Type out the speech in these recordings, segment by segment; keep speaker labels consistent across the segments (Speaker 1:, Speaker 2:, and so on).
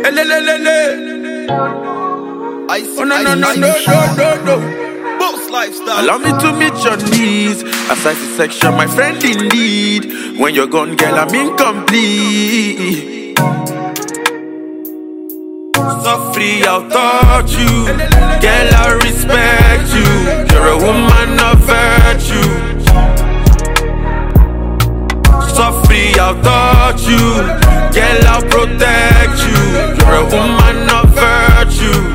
Speaker 1: Oh no. Boss lifestyle.
Speaker 2: Allow me to meet your needs. A sexy section, my friend indeed. When you're gone, girl, I'm incomplete. So free, I'll touch you. Girl, I respect you. You're a woman of virtue. So free, I'll touch you. Girl, I'll protect you. You're a woman of virtue.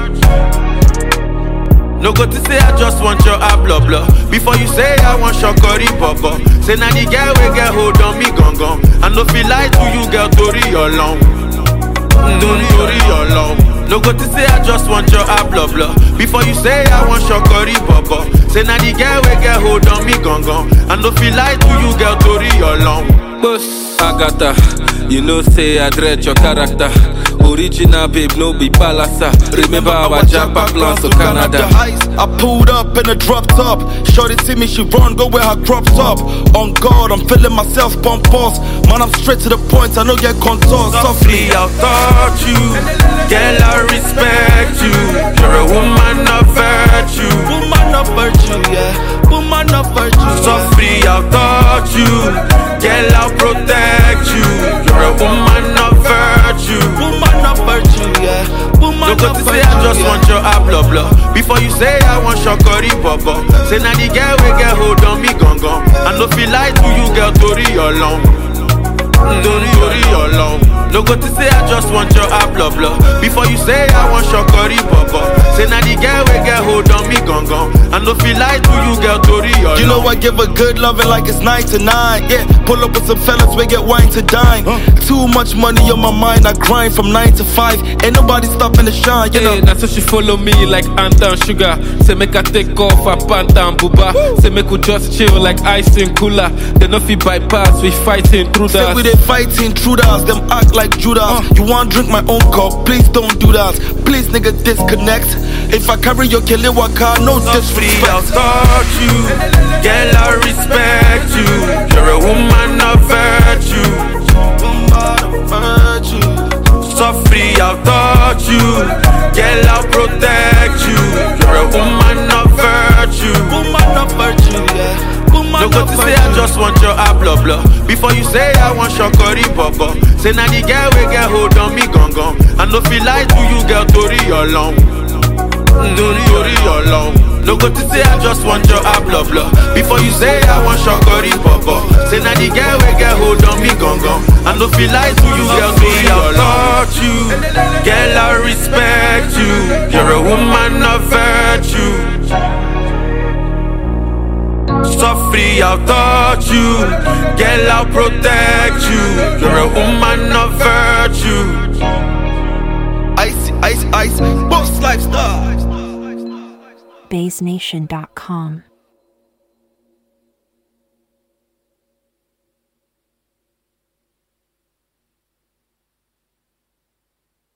Speaker 2: No go to say I just want your blah blah. Before you say I want your curry papa. Say na the girl we get hold on me gong gong. I no feel like to you girl tori along. Tori along. No go to say I just want your blah blah. Before you say I want your curry papa. Say na the girl we get hold on me gong gong. I no feel like to you girl tori along.
Speaker 3: Boss Agatha, you know say I dread your character. Original babe, no be palasa. Remember our Japa plans to Canada.
Speaker 1: I pulled up in a drop top. Shorty see me, she run, go where her crops up. On God, I'm feeling myself pump pause. Man, I'm straight to the point, I no get contours.
Speaker 2: Softly, I'll touch you. Girl, I respect you. You're a woman of virtue.
Speaker 1: Woman of virtue, yeah. Woman of virtue.
Speaker 2: Softly, I'll touch you. Girl, I'll protect you. You're a woman of virtue.
Speaker 1: Woman of virtue, yeah. Woman
Speaker 2: no go to say I just want your blah blah. Before you say I want your curry papa. Say na the girl we get hold on me gong gong. I no feel like to you girl tori along. Tori along. No go to say I just want your blah blah. Before you say I want your curry papa. Say na the girl we get hold on me gong gong. I no feel like to you girl tori along.
Speaker 1: You know I give a good loving like it's 9 to 9. Yeah, pull up with some fellas, we get wine to dine. Too much money on my mind, I grind from 9 to 5. Ain't nobody stopping to shine, you know.
Speaker 3: That's so she follow me like Anta and Sugar. Say make I take off a Panta and Buba. Say make we just chill like ice and cooler. They no fit bypass, we fighting through that.
Speaker 1: Say we they fighting through that, them act like Judas. You want drink my own cup, please don't do that. Please nigga disconnect. If I carry your Kiliwaka, no disrespect.
Speaker 2: I'll touch you. Girl, I respect you. You're a woman of virtue. So free, I'll touch you. Girl, I'll protect you. You're a woman of virtue.
Speaker 1: Woman of virtue, yeah.
Speaker 2: No go to say I just want your blah blah. Before you say I want your curry papa. Say na the girl we get hold on me gong gong. I no feel like to you girl tori along. Tori along. No go to say I just want your blah blah. Before you say I want your curry papa. Say na the girl we get hold on me gong gong. I no feel like to you girl tori along. Touch you. Girl, I respect you. You're a woman of virtue. So free, I'll touch you. Girl, I'll protect you. You're a woman of virtue.
Speaker 1: Ice, boss lifestyle.
Speaker 4: BaseNation.com